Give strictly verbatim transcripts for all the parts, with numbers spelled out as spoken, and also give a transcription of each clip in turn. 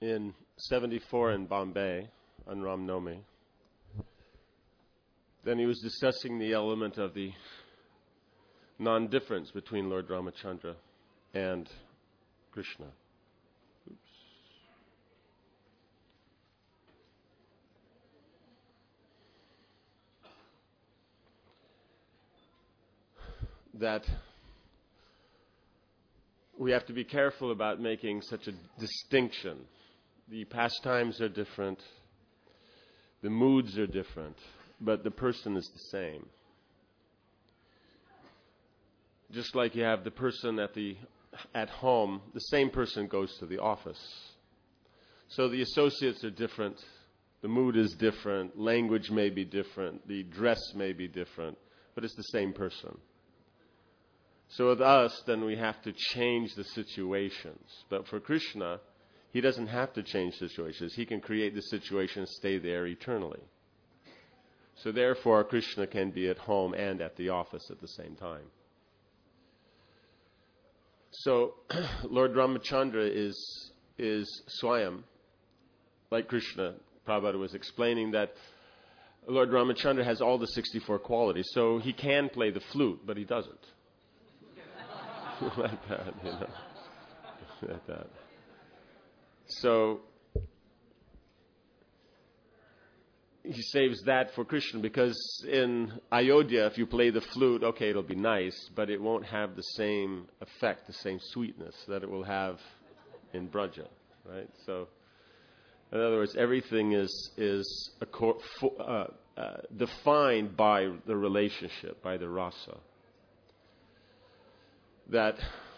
in seventy-four in Bombay on Ram Navami. Then he was discussing the element of the non-difference between Lord Ramachandra and Krishna. Oops. That we have to be careful about making such a distinction. The pastimes are different, the moods are different, but the person is the same. Just like you have the person at the at home, the same person goes to the office. So the associates are different, the mood is different, language may be different, the dress may be different, but it's the same person. So with us, then we have to change the situations. But for Krishna, he doesn't have to change situations. He can create the situation and stay there eternally. So therefore, Krishna can be at home and at the office at the same time. So Lord Ramachandra is is Swayam, like Krishna. Prabhupada was explaining that Lord Ramachandra has all the sixty-four qualities. So he can play the flute, but he doesn't. Like that, you know. Like that. So he saves that for Krishna, because in Ayodhya, if you play the flute, okay, it'll be nice, but it won't have the same effect, the same sweetness that it will have in Braja, right? So, in other words, everything is is a cor- fo- uh, uh, defined by the relationship, by the rasa. That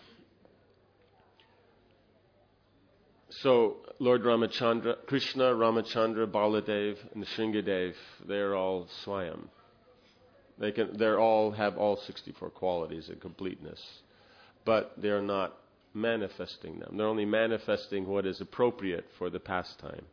so Lord Ramachandra, Krishna, Ramachandra, Baladev, and Shringadev, they're all Swayam. They can, they're all have all sixty-four qualities and completeness, but they're not manifesting them. They're only manifesting what is appropriate for the pastime.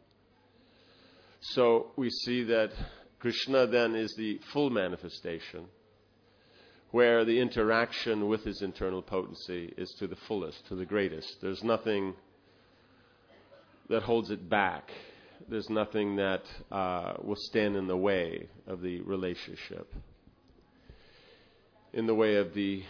So we see that Krishna then is the full manifestation, where the interaction with his internal potency is to the fullest, to the greatest. There's nothing that holds it back. There's nothing that uh, will stand in the way of the relationship, in the way of the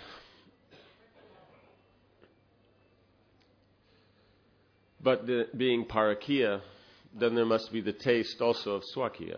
but the, being Parakiya, then there must be the taste also of Swakiya.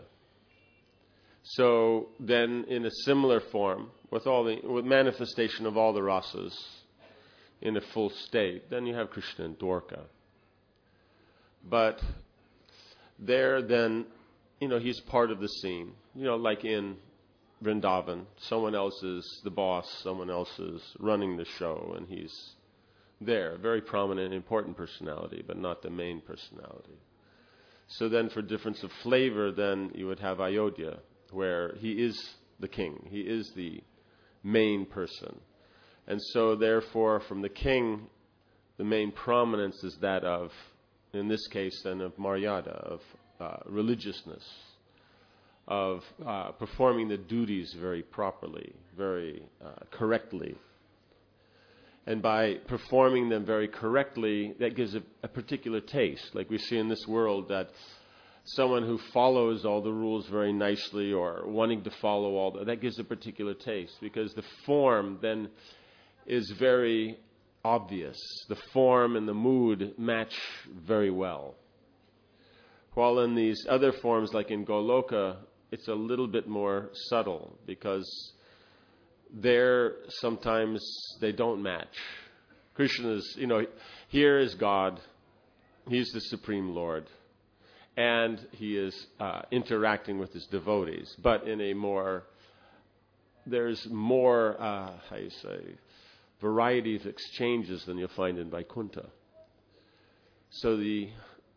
So then, in a similar form, with all the with manifestation of all the rasas in a full state, then you have Krishna and Dwarka. But there, then, you know, he's part of the scene. You know, like in Vrindavan, someone else is the boss, someone else is running the show, and he's there, very prominent, important personality, but not the main personality. So then, for difference of flavor, then you would have Ayodhya, where he is the king, he is the main person. And so therefore, from the king, the main prominence is that of, in this case then, of Maryada, of uh, religiousness, of uh, performing the duties very properly, very uh, correctly. And by performing them very correctly, that gives a, a particular taste. Like we see in this world that someone who follows all the rules very nicely, or wanting to follow all that, that gives a particular taste, because the form then is very obvious. The form and the mood match very well. While in these other forms, like in Goloka, it's a little bit more subtle, because there sometimes they don't match. Krishna is, you know, here is God, he's the Supreme Lord, and he is uh, interacting with his devotees, but in a more, there's more, uh, how you say, variety of exchanges than you'll find in Vaikuntha. So the,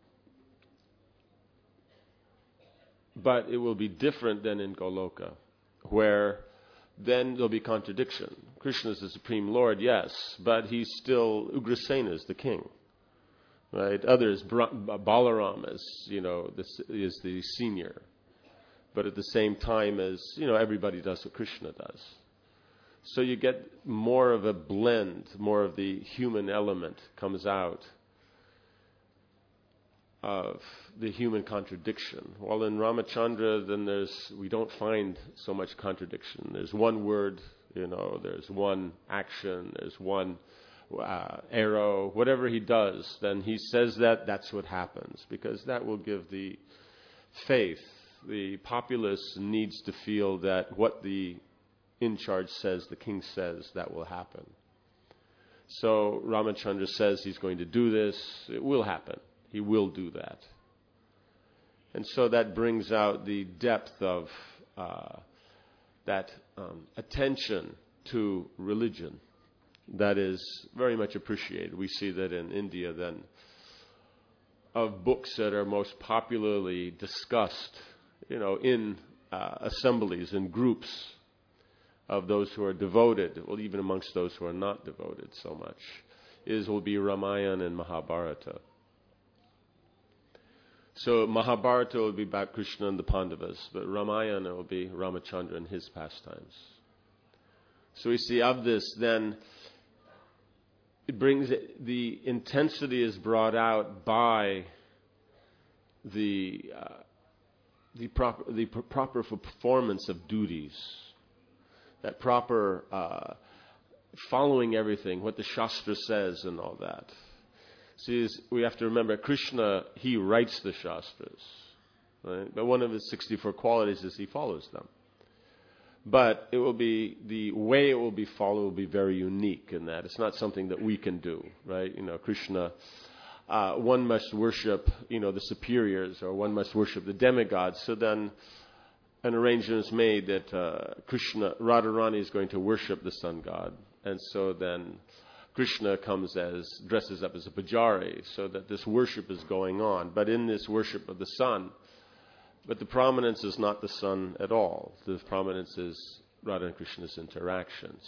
but it will be different than in Goloka, where then there'll be contradiction. Krishna is the Supreme Lord, yes, but he's still, Ugrasena is the king. Right? Others, Balaram is, you know, this is the senior. But at the same time as, you know, everybody does what Krishna does. So you get more of a blend, more of the human element comes out. of the human contradiction. While in Ramachandra, then there's we don't find so much contradiction. There's one word, you know, there's one action, there's one uh, arrow. Whatever he does, then he says that, that's what happens, because that will give the faith. The populace needs to feel that what the in charge says, the king says, that will happen. So Ramachandra says he's going to do this. It will happen. He will do that. And so that brings out the depth of uh, that um, attention to religion that is very much appreciated. We see that in India then, of books that are most popularly discussed, you know, in uh, assemblies and groups of those who are devoted, well, even amongst those who are not devoted so much, is will be Ramayana and Mahabharata. So Mahabharata will be about Krishna and the Pandavas, but Ramayana will be Ramachandra and his pastimes. So we see of this, then it brings it, the intensity is brought out by the uh, the proper the pr- proper performance of duties, that proper uh, following everything, what the Shastra says and all that. See, we have to remember, Krishna, he writes the Shastras, right? But one of his sixty-four qualities is he follows them. But it will be, the way it will be followed will be very unique in that. It's not something that we can do, right? You know, Krishna, uh, one must worship, you know, the superiors, or one must worship the demigods. So then an arrangement is made that uh, Krishna, Radharani is going to worship the sun god. And so then Krishna comes as, dresses up as a pujari, so that this worship is going on. But in this worship of the sun, but the prominence is not the sun at all. The prominence is Radha and Krishna's interactions.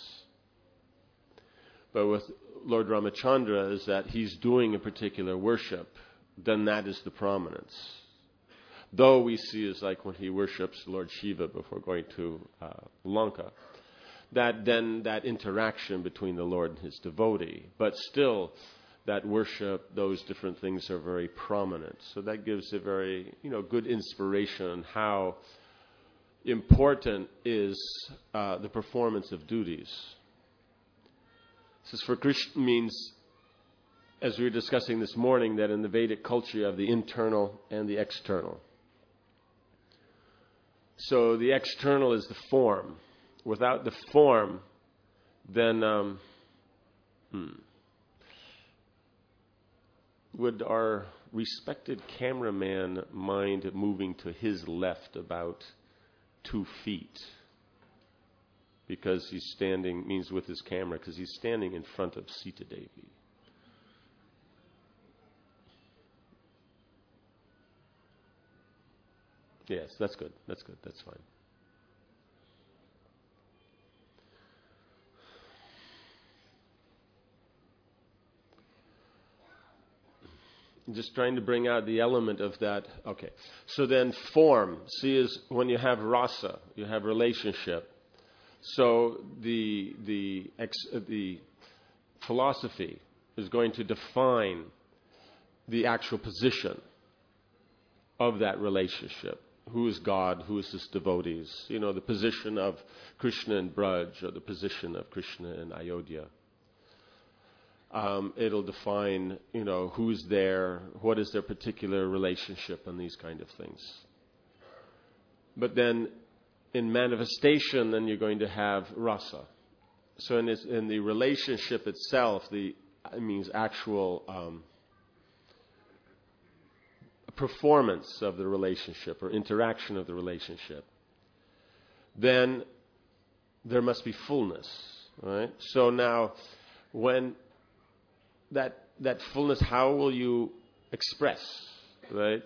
But with Lord Ramachandra is that he's doing a particular worship, then that is the prominence. Though we see is like when he worships Lord Shiva before going to uh, Lanka, that then that interaction between the Lord and his devotee, but still that worship, those different things are very prominent. So that gives a very, you know, good inspiration on how important is uh, the performance of duties. This is for Krishna means, as we were discussing this morning, that in the Vedic culture you have the internal and the external. So the external is the form. Without the form, then um, hmm, would our respected cameraman mind moving to his left about two feet? Because he's standing, means with his camera, because he's standing in front of Sita Devi. Yes, that's good. That's good. That's fine. Just trying to bring out the element of that. Okay. So then form. See, is when you have rasa, you have relationship. So the the ex, the philosophy is going to define the actual position of that relationship. Who is God? Who is his devotees? You know, the position of Krishna in Braj, or the position of Krishna in Ayodhya. Um, it'll define, you know, who's there, what is their particular relationship, and these kind of things. But then, in manifestation, then you're going to have rasa. So in, this, in the relationship itself, the it means actual um, performance of the relationship or interaction of the relationship. Then there must be fullness, right? So now, when that that fullness, how will you express, right?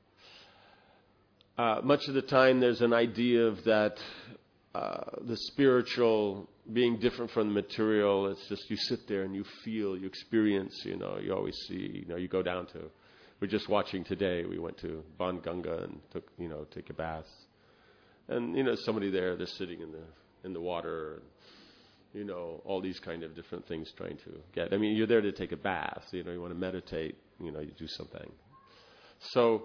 Uh, much of the time there's an idea of that uh, the spiritual being different from the material. It's just you sit there and you feel, you experience, you know, you always see, you know, you go down to, we're just watching today, we went to Ban Ganga and took, you know, take a bath. And, you know, somebody there, they're sitting in the in the water, and, you know, all these kind of different things trying to get, I mean, you're there to take a bath, you know, you want to meditate, you know, you do something. So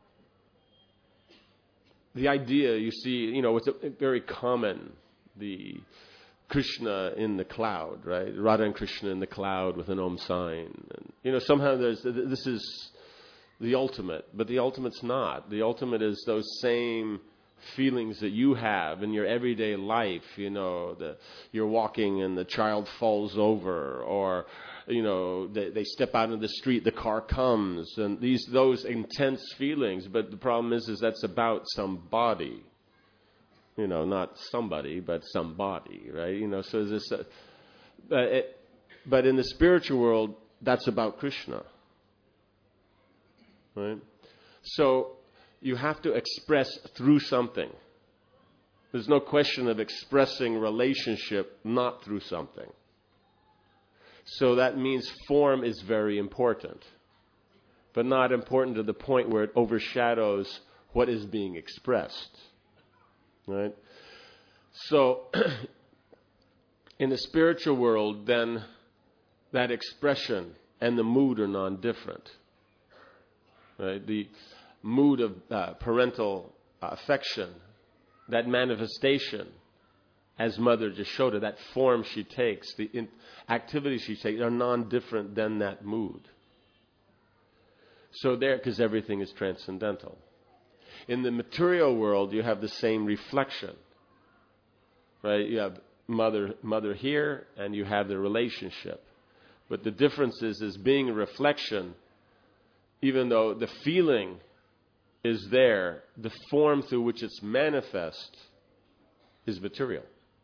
the idea, you see, you know, it's a, very common, the Krishna in the cloud, right? Radha and Krishna in the cloud with an Om sign. And, you know, somehow there's, this is the ultimate, but the ultimate's not. The ultimate is those same feelings that you have in your everyday life, you know, the, you're walking and the child falls over, or, you know, they, they step out into the street, the car comes, and these, those intense feelings. But the problem is, is that's about somebody, you know, not somebody, but somebody, right? You know, so this, uh, but, it, but in the spiritual world, that's about Krishna, right? So you have to express through something. There's no question of expressing relationship not through something. So that means form is very important, but not important to the point where it overshadows what is being expressed. Right? So in the spiritual world, then that expression and the mood are non-different. Right? The mood of uh, parental uh, affection, that manifestation, as Mother Jashoda, that form she takes, the in- activities she takes are non-different than that mood. So there, because everything is transcendental. In the material world, you have the same reflection, right? You have mother, mother here, and you have the relationship. But the difference is, is being a reflection, even though the feeling is there, the form through which it's manifest is material.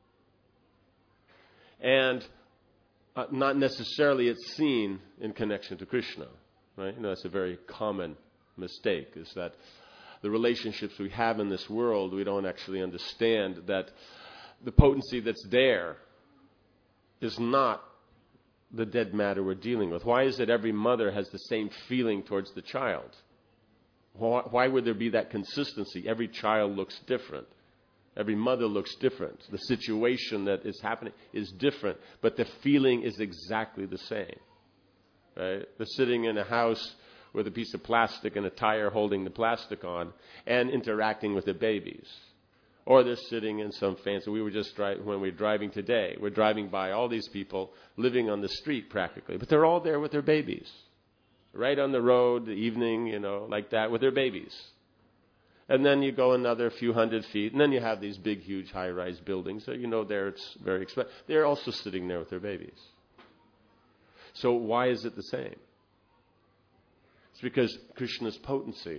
And uh, not necessarily it's seen in connection to Krishna, right? You know, that's a very common mistake, is that the relationships we have in this world, we don't actually understand that the potency that's there is not the dead matter we're dealing with. Why is it every mother has the same feeling towards the child? Why, why would there be that consistency? Every child looks different. Every mother looks different. The situation that is happening is different, but the feeling is exactly the same. Right? They're sitting in a house with a piece of plastic and a tire holding the plastic on and interacting with the babies. Or they're sitting in some fancy, we were just driving, when we were driving today, we're driving by all these people living on the street practically, but they're all there with their babies. Right on the road, the evening, you know, like that, with their babies. And then you go another few hundred feet, and then you have these big, huge, high-rise buildings. So you know there it's very expensive. They're also sitting there with their babies. So why is it the same? It's because Krishna's potency.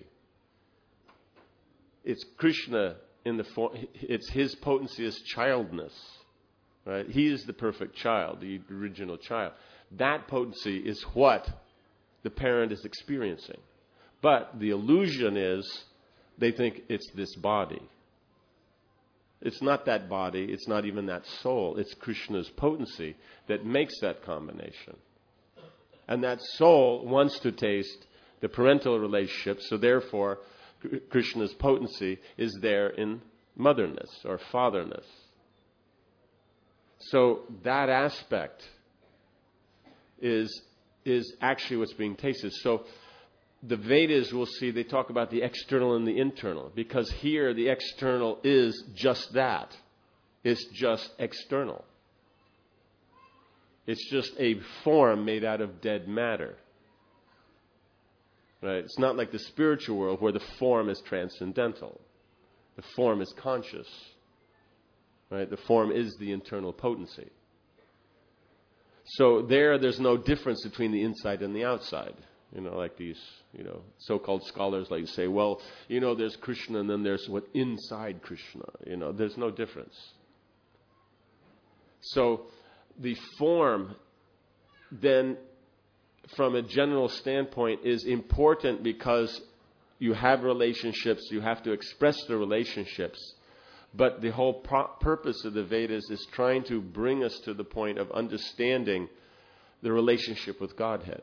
It's Krishna in the form. It's his potency as childness, right? He is the perfect child, the original child. That potency is what the parent is experiencing. But the illusion is they think it's this body. It's not that body. It's not even that soul. It's Krishna's potency that makes that combination. And that soul wants to taste the parental relationship, so therefore Krishna's potency is there in motherness or fatherness. So that aspect is is actually what's being tasted. So the Vedas, we'll see, they talk about the external and the internal, because here the external is just that. It's just external. It's just a form made out of dead matter. Right? It's not like the spiritual world where the form is transcendental. The form is conscious. Right? The form is the internal potency. So there, there's no difference between the inside and the outside. You know, like these, you know, so-called scholars like to say, well, you know, there's Krishna and then there's what inside Krishna. You know, there's no difference. So the form then, from a general standpoint, is important because you have relationships, you have to express the relationships. But the whole pro- purpose of the Vedas is trying to bring us to the point of understanding the relationship with Godhead.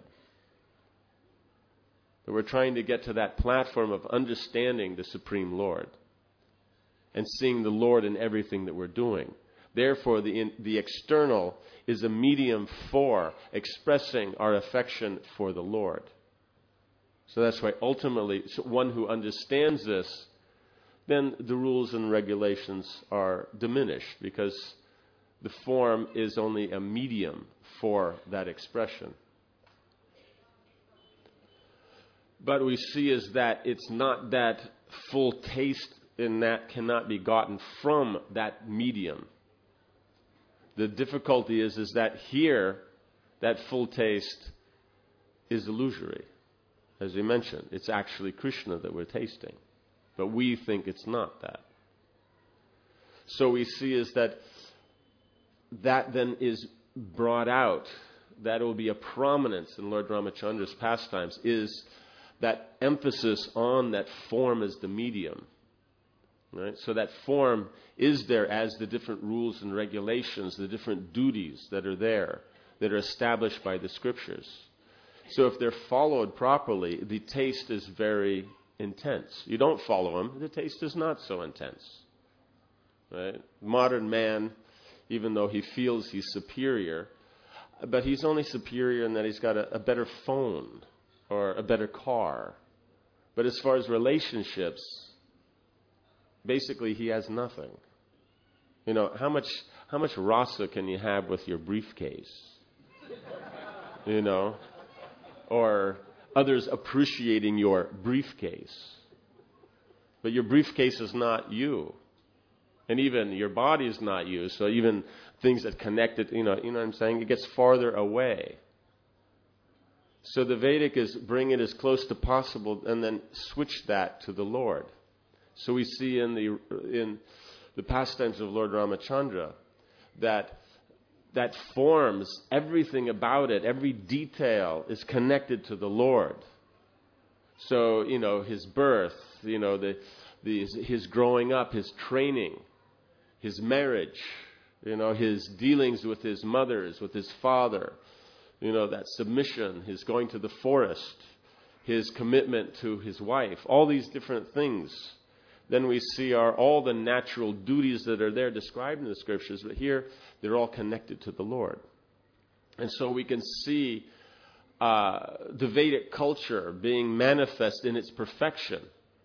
That we're trying to get to that platform of understanding the Supreme Lord and seeing the Lord in everything that we're doing. Therefore, the, in, the external is a medium for expressing our affection for the Lord. So that's why ultimately, so one who understands this, then the rules and regulations are diminished, because the form is only a medium for that expression. But we see is that it's not that full taste in that cannot be gotten from that medium. The difficulty is, is that here, that full taste is illusory. As we mentioned, it's actually Krishna that we're tasting. But we think it's not that. So we see is that that then is brought out, that will be a prominence in Lord Ramachandra's pastimes, is that emphasis on that form as the medium. Right? So that form is there as the different rules and regulations, the different duties that are there, that are established by the scriptures. So if they're followed properly, the taste is very intense. You don't follow them, the taste is not so intense. Right? Modern man, even though he feels he's superior, but he's only superior in that he's got a, a better phone or a better car. But as far as relationships, basically he has nothing. You know, how much how much rasa can you have with your briefcase? You know? Or others appreciating your briefcase. But your briefcase is not you. And even your body is not you. So even things that connect it, you know, you know what I'm saying? It gets farther away. So the Vedic is bring it as close to possible and then switch that to the Lord. So we see in the in the pastimes of Lord Ramachandra that that forms, everything about it, every detail is connected to the Lord. So, you know, his birth, you know, the, the his growing up, his training, his marriage, you know, his dealings with his mothers, with his father, you know, that submission, his going to the forest, his commitment to his wife, all these different things. Then we see are all the natural duties that are there described in the scriptures, but here they're all connected to the Lord. And so we can see uh, the Vedic culture being manifest in its perfection,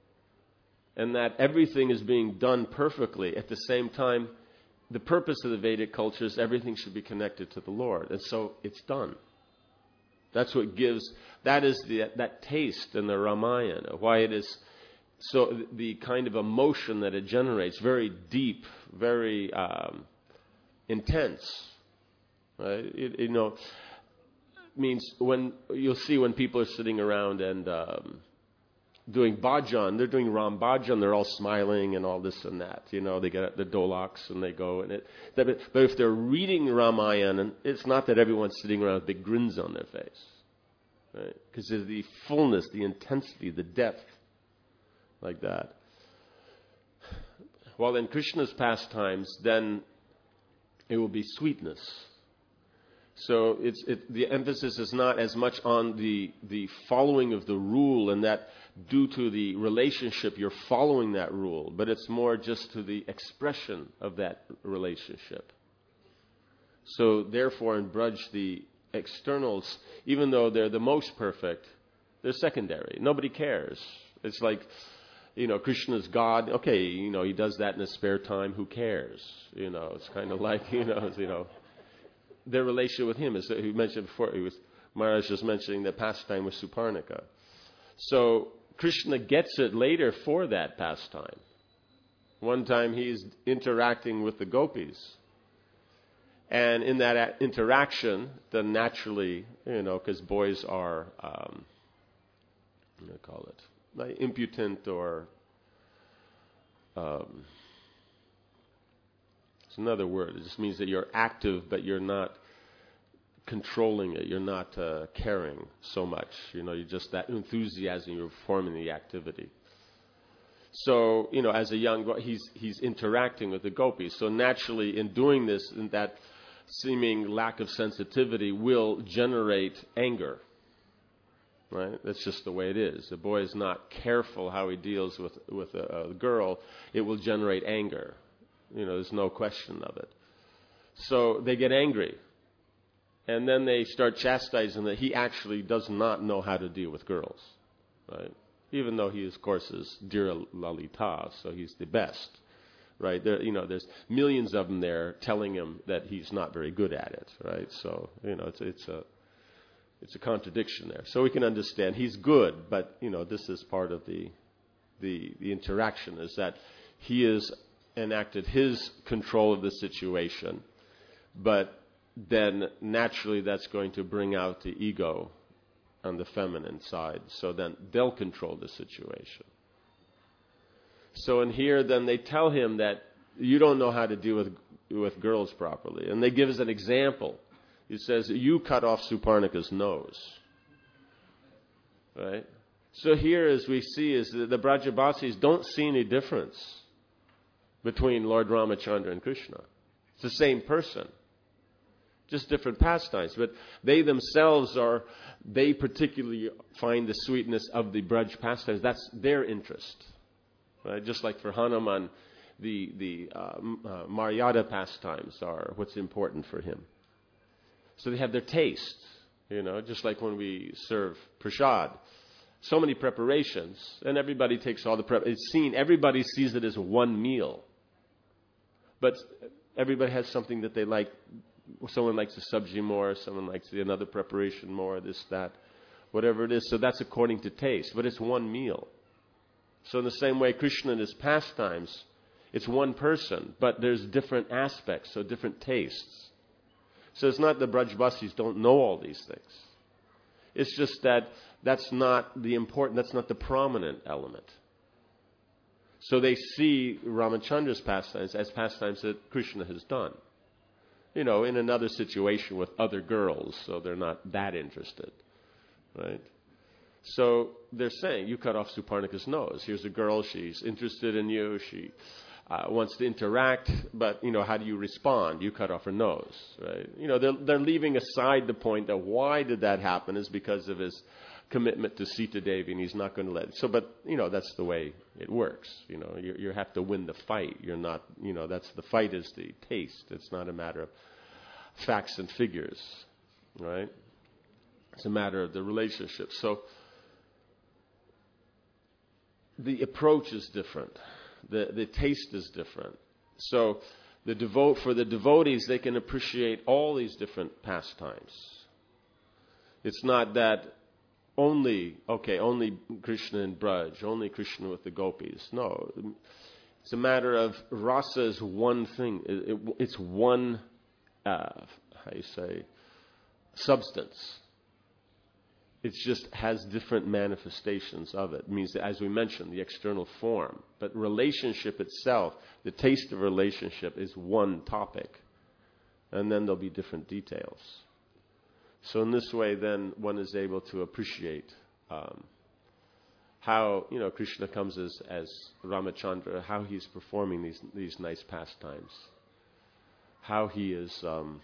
and that everything is being done perfectly. At the same time, the purpose of the Vedic culture is everything should be connected to the Lord, and so it's done. That's what gives, that is the, that taste in the Ramayana, why it is so the kind of emotion that it generates, very deep, very um, intense. Right? It, you know, means when you'll see when people are sitting around and um, doing bhajan, they're doing Ram bhajan, they're all smiling and all this and that. You know, they get the dolaks and they go and it. But if they're reading Ramayana, it's not that everyone's sitting around with big grins on their face, right? Because there's the fullness, the intensity, the depth. Like that. While in Krishna's pastimes, then it will be sweetness. So it's it, the emphasis is not as much on the the following of the rule, and that due to the relationship you're following that rule, but it's more just to the expression of that relationship. So therefore, in Braj, the externals, even though they're the most perfect, they're secondary. Nobody cares. It's like, you know, Krishna's God. Okay, you know, he does that in his spare time. Who cares? You know, it's kind of like, you know, you know, their relationship with him, as he mentioned before, he was, Maharaj was mentioning the pastime with Suparnika. So Krishna gets it later for that pastime. One time he's interacting with the gopis. And in that interaction, then naturally, you know, because boys are, um, what do you call it? Like impudent or um, it's another word. It just means that you're active, but you're not controlling it. You're not uh, caring so much. You know, you're just that enthusiasm. You're performing the activity. So, you know, as a young boy, he's he's interacting with the gopis. So naturally, in doing this, in that seeming lack of sensitivity will generate anger. Right? That's just the way it is. The boy is not careful how he deals with, with a, a girl. It will generate anger. You know, there's no question of it. So they get angry. And then they start chastising that he actually does not know how to deal with girls. right? Even though he, of course, is Dhira Lalita, so he's the best, right? There, you know, there's millions of them there telling him that he's not very good at it, right? So, you know, it's it's a it's a contradiction there. So we can understand he's good, but you know, this is part of the the the interaction, is that he has enacted his control of the situation, but then naturally that's going to bring out the ego on the feminine side. So then they'll control the situation. So in here, then they tell him that you don't know how to deal with with girls properly. And they give us an example. He says, you cut off Suparnaka's nose. Right? So here, as we see, is that the Brajabasis don't see any difference between Lord Ramachandra and Krishna. It's the same person. Just different pastimes. But they themselves are, they particularly find the sweetness of the Braj pastimes. That's their interest. Right? Just like for Hanuman, the, the uh, uh, Maryada pastimes are what's important for him. So they have their taste, you know, just like when we serve prasad. So many preparations, and everybody takes all the prep. It's seen, everybody sees it as one meal. But everybody has something that they like. Someone likes the sabji more, someone likes the another preparation more, this, that, whatever it is. So that's according to taste, but it's one meal. So in the same way, Krishna and his pastimes, it's one person, but there's different aspects, so different tastes. So it's not that Brajbasis don't know all these things. It's just that that's not the important, that's not the prominent element. So they see Ramachandra's pastimes as pastimes that Krishna has done. You know, in another situation with other girls, so they're not that interested, right? So they're saying, you cut off Suparnaka's nose. Here's a girl, she's interested in you, she uh, wants to interact, but, you know, how do you respond? You cut off her nose, right? You know, they're, they're leaving aside the point that why did that happen is because of his commitment to Sita Devi, and he's not going to let it. So, but, you know, that's the way it works. You know, you, you have to win the fight. You're not, you know, that's the fight is the taste. It's not a matter of facts and figures, right? It's a matter of the relationship. So the approach is different. The the taste is different. So the devote for the devotees, they can appreciate all these different pastimes. It's not that only, okay, only Krishna and Braj, only Krishna with the gopis. No. It's a matter of rasa is one thing. It, it, it's one, uh, how you say, substance. It just has different manifestations of it. It means that, as we mentioned, the external form. But relationship itself, the taste of relationship is one topic. And then there'll be different details. So in this way, then, one is able to appreciate um, how, you know, Krishna comes as, as Ramachandra, how he's performing these these nice pastimes, how he is um,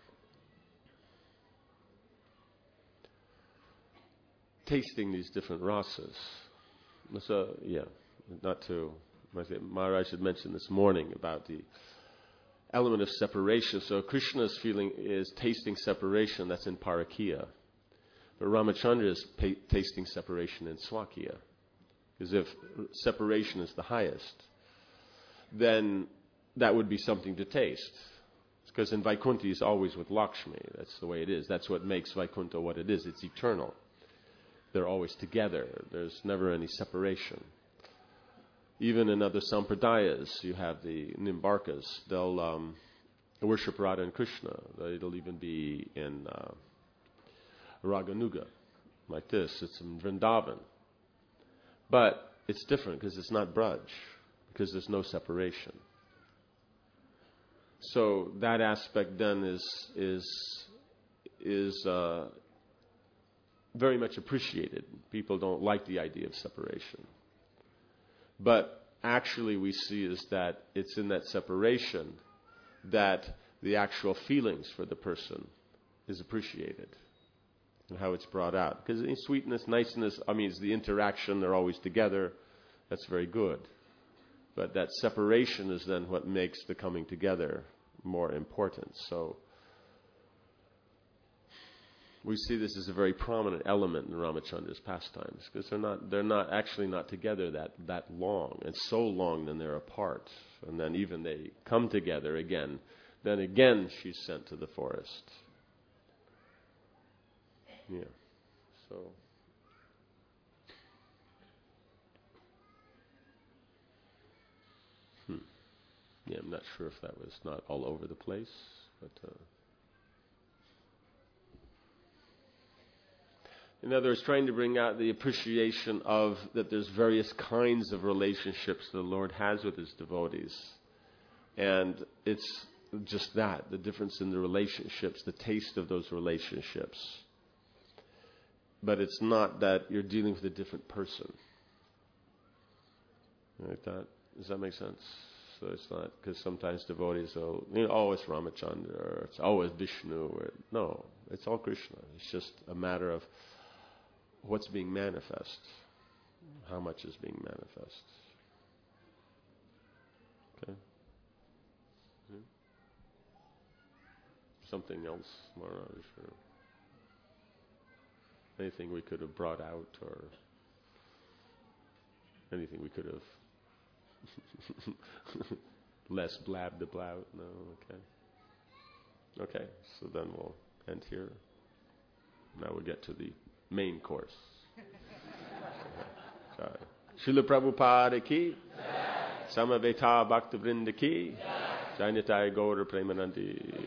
tasting these different rasas. So, yeah, not to, Maharaj had mentioned this morning about the element of separation. So Krishna's feeling is tasting separation, that's in Parakya. But Ramachandra is pa- tasting separation in Swakya. Because if separation is the highest, then that would be something to taste. Because in Vaikuntha is always with Lakshmi. That's the way it is. That's what makes Vaikuntha what it is. It's eternal. They're always together. There's never any separation. Even in other sampradayas, you have the Nimbarkas. They'll um, worship Radha and Krishna. It'll even be in uh, Raganuga, like this. It's in Vrindavan. But it's different because it's not Braj, because there's no separation. So that aspect then is is is uh, very much appreciated. People don't like the idea of separation. But actually we see is that it's in that separation that the actual feelings for the person is appreciated and how it's brought out. Because in sweetness, niceness, I mean, it's the interaction, they're always together. That's very good. But that separation is then what makes the coming together more important. So we see this as a very prominent element in Ramachandra's pastimes, because they're not they're not actually not together that, that long, and so long then they're apart. And then even they come together again, then again she's sent to the forest. Yeah. So hmm. Yeah, I'm not sure if that was not all over the place, but uh, in other words, trying to bring out the appreciation of that there's various kinds of relationships the Lord has with His devotees. And it's just that, the difference in the relationships, the taste of those relationships. But it's not that you're dealing with a different person. Like that? Does that make sense? So it's not, because sometimes devotees will, you know, oh, it's Ramachandra, or it's, oh, it's Vishnu. Or, no, it's all Krishna. It's just a matter of what's being manifest, how much is being manifest. Okay. Hmm? Something else, Maharaj, or anything we could have brought out, or anything we could have less blabbed about. No, okay. Okay, so then we'll end here. Now we'll get to the main course. Srila Prabhupada ki, Samaveta Bhakta Vrinda ki, Jainatai Gaura Premanandi.